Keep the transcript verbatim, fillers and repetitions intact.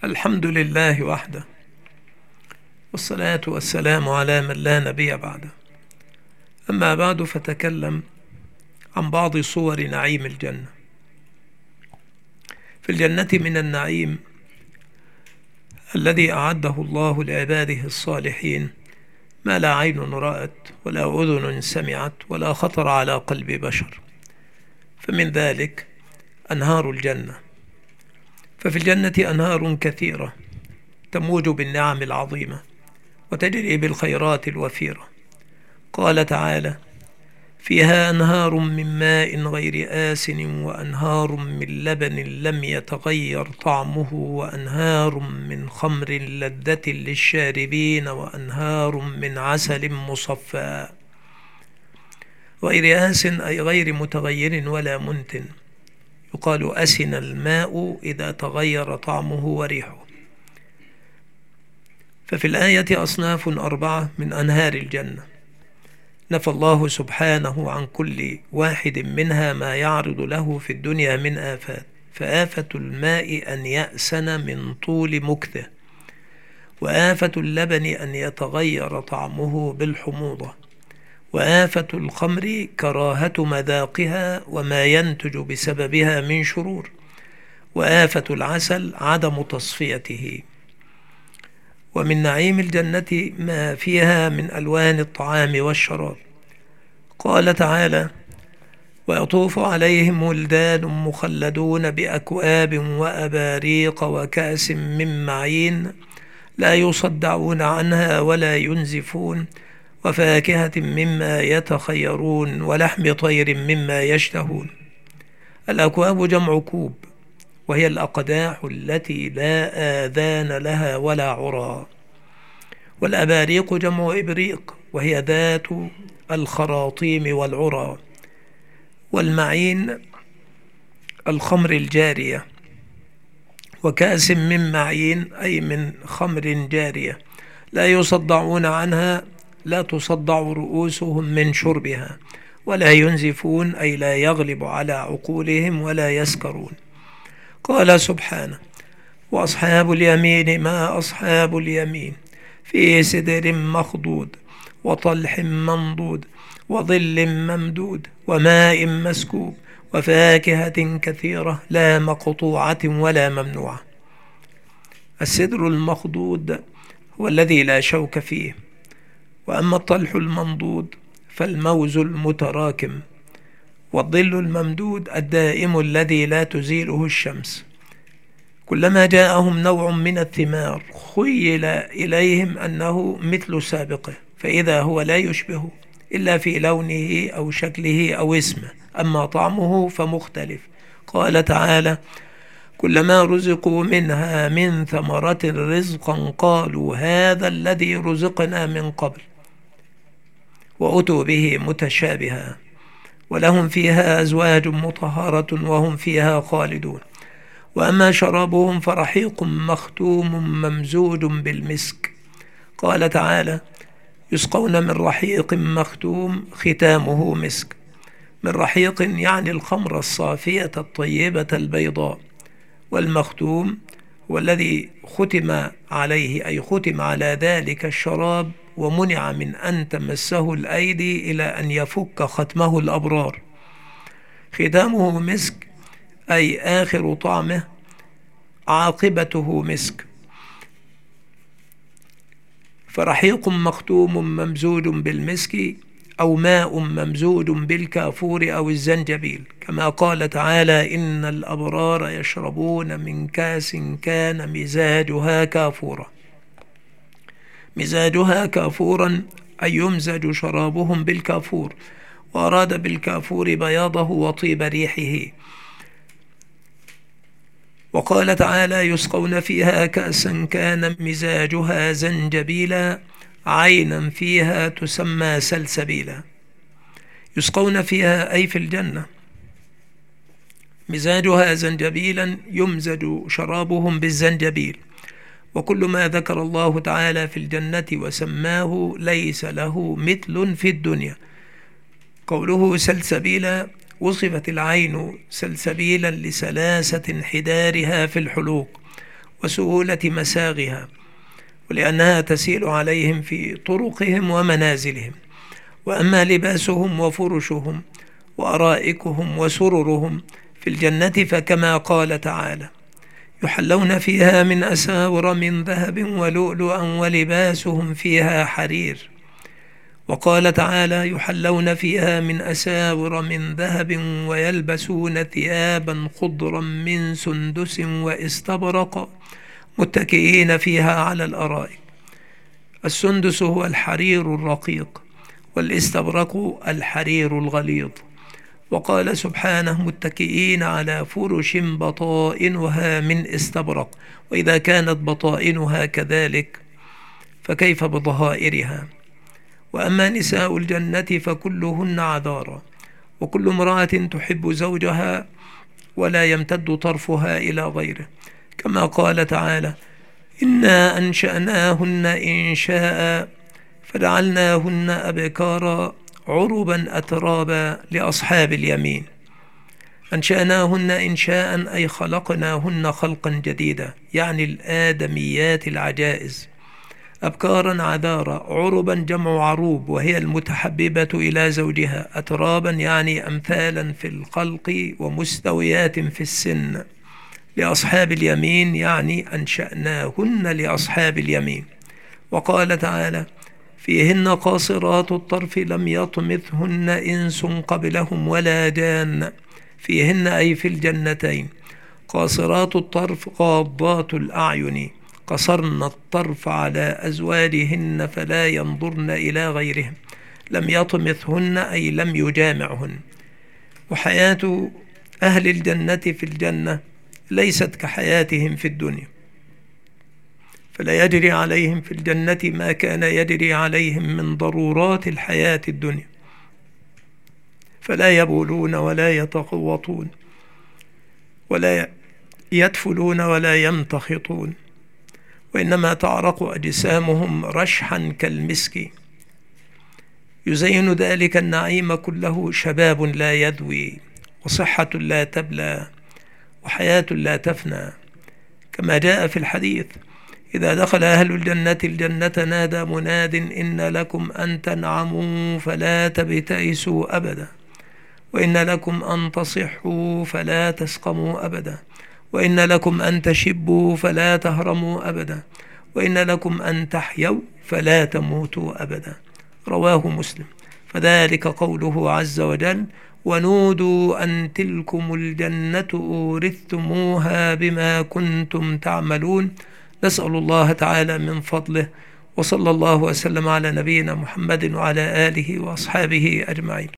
الحمد لله وحده، والصلاة والسلام على من لا نبي بعده. أما بعد، فتكلم عن بعض صور نعيم الجنة. في الجنة من النعيم الذي أعده الله لعباده الصالحين ما لا عين رأت ولا أذن سمعت ولا خطر على قلب بشر، فمن ذلك أنهار الجنة. ففي الجنة أنهار كثيرة تموج بالنعم العظيمة وتجري بالخيرات الوفيرة. قال تعالى: فيها أنهار من ماء غير آسن وأنهار من لبن لم يتغير طعمه وأنهار من خمر لذة للشاربين وأنهار من عسل مصفى غير آسن أي غير متغير ولا منتن. يقال أسن الماء إذا تغير طعمه وريحه. ففي الآية أصناف أربعة من أنهار الجنة نفى الله سبحانه عن كل واحد منها ما يعرض له في الدنيا من آفات. فآفة الماء أن يأسن من طول مكثه، وآفة اللبن أن يتغير طعمه بالحموضة، وآفة الخمر كراهة مذاقها وما ينتج بسببها من شرور، وآفة العسل عدم تصفيته. ومن نعيم الجنة ما فيها من ألوان الطعام والشراب. قال تعالى: ويطوف عليهم ولدان مخلدون بأكواب وأباريق وكأس من معين لا يصدعون عنها ولا ينزفون وفاكهة مما يتخيرون ولحم طير مما يشتهون. الأكواب جمع كوب، وهي الأقداح التي لا آذان لها ولا عرى. والأباريق جمع إبريق، وهي ذات الخراطيم والعرى. والمعين الخمر الجارية. وكأس من معين أي من خمر جارية لا يصدعون عنها، لا تصدع رؤوسهم من شربها، ولا ينزفون أي لا يغلب على عقولهم ولا يسكرون. قال سبحانه: وأصحاب اليمين ما أصحاب اليمين في سدر مخضود وطلح منضود وظل ممدود وماء مسكوب وفاكهة كثيرة لا مقطوعة ولا ممنوعة. السدر المخضود هو الذي لا شوك فيه، وأما الطلح المنضود فالموز المتراكم، والظل الممدود الدائم الذي لا تزيله الشمس. كلما جاءهم نوع من الثمار خيل إليهم أنه مثل سابقه، فإذا هو لا يشبه إلا في لونه أو شكله أو اسمه، أما طعمه فمختلف. قال تعالى: كلما رزقوا منها من ثمرة رزقا قالوا هذا الذي رزقنا من قبل وأتوا به متشابها ولهم فيها أزواج مطهرة وهم فيها خالدون. وأما شرابهم فرحيق مختوم ممزوج بالمسك. قال تعالى: يسقون من رحيق مختوم ختامه مسك. من رحيق يعني الخمر الصافية الطيبة البيضاء، والمختوم والذي ختم عليه أي ختم على ذلك الشراب ومنع من أن تمسه الأيدي إلى أن يفك ختمه الأبرار. ختامه مسك أي آخر طعمه، عاقبته مسك. فرحيق مختوم ممزوج بالمسك أو ماء ممزوج بالكافور أو الزنجبيل، كما قال تعالى: إن الأبرار يشربون من كاس كان مزاجها كافورا. مزاجها كافورا أي يمزج شرابهم بالكافور، وأراد بالكافور بياضه وطيب ريحه. وقال تعالى: يسقون فيها كأسا كان مزاجها زنجبيلا عينا فيها تسمى سلسبيلا. يسقون فيها أي في الجنة مزاجها زنجبيلا، يمزج شرابهم بالزنجبيل. وكل ما ذكر الله تعالى في الجنة وسماه ليس له مثل في الدنيا. قوله سلسبيلا وصفت العين سلسبيلا لسلاسة انحدارها في الحلوق، وسهولة مساغها، ولأنها تسيل عليهم في طرقهم ومنازلهم. وأما لباسهم وفرشهم وأرائكهم وسررهم في الجنة فكما قال تعالى: يحلون فيها من أساور من ذهب ولؤلؤا ولباسهم فيها حرير. وقال تعالى: يحلون فيها من أساور من ذهب ويلبسون ثيابا خضرا من سندس واستبرق متكئين فيها على الأرائك. السندس هو الحرير الرقيق، والاستبرق الحرير الغليظ. وقال سبحانه: متكئين على فرش بطائنها من استبرق. وإذا كانت بطائنها كذلك فكيف بظهائرها؟ وأما نساء الجنة فكلهن عذارى، وكل امرأة تحب زوجها ولا يمتد طرفها إلى غيره، كما قال تعالى: إنا أنشأناهن إنشاء فجعلناهن أبكارا عربا أترابا لأصحاب اليمين. أنشأناهن إنشاء أي خلقناهن خلقا جديدا، يعني الآدميات العجائز. أبكارا عذارا، عربا جمع عروب وهي المتحببة إلى زوجها، أترابا يعني أمثالا في الخلق ومستويات في السن. لأصحاب اليمين يعني أنشأناهن لأصحاب اليمين. وقال تعالى: فيهن قاصرات الطرف لم يطمثهن إنس قبلهم ولا جان. فيهن أي في الجنتين. قاصرات الطرف غاضات الأعين، قصرن الطرف على أزواجهن فلا ينظرن إلى غيرهم. لم يطمثهن أي لم يجامعهن. وحياة أهل الجنة في الجنة ليست كحياتهم في الدنيا، فلا يجري عليهم في الجنة ما كان يجري عليهم من ضرورات الحياة الدنيا، فلا يبولون ولا يتغوطون ولا يدفلون ولا يمتخطون، وإنما تعرق أجسامهم رشحا كالمسك. يزين ذلك النعيم كله شباب لا يذوي، وصحة لا تبلى، وحياة لا تفنى، كما جاء في الحديث: إذا دخل أهل الجنة الجنة نادى مناد: إن لكم أن تنعموا فلا تبتئسوا أبدا، وإن لكم أن تصحوا فلا تسقموا أبدا، وإن لكم أن تشبوا فلا تهرموا أبدا، وإن لكم أن تحيوا فلا تموتوا أبدا. رواه مسلم. فذلك قوله عز وجل: ونودوا أن تلكم الجنة أورثتموها بما كنتم تعملون. نسأل الله تعالى من فضله، وصلى الله وسلم على نبينا محمد وعلى آله وأصحابه أجمعين.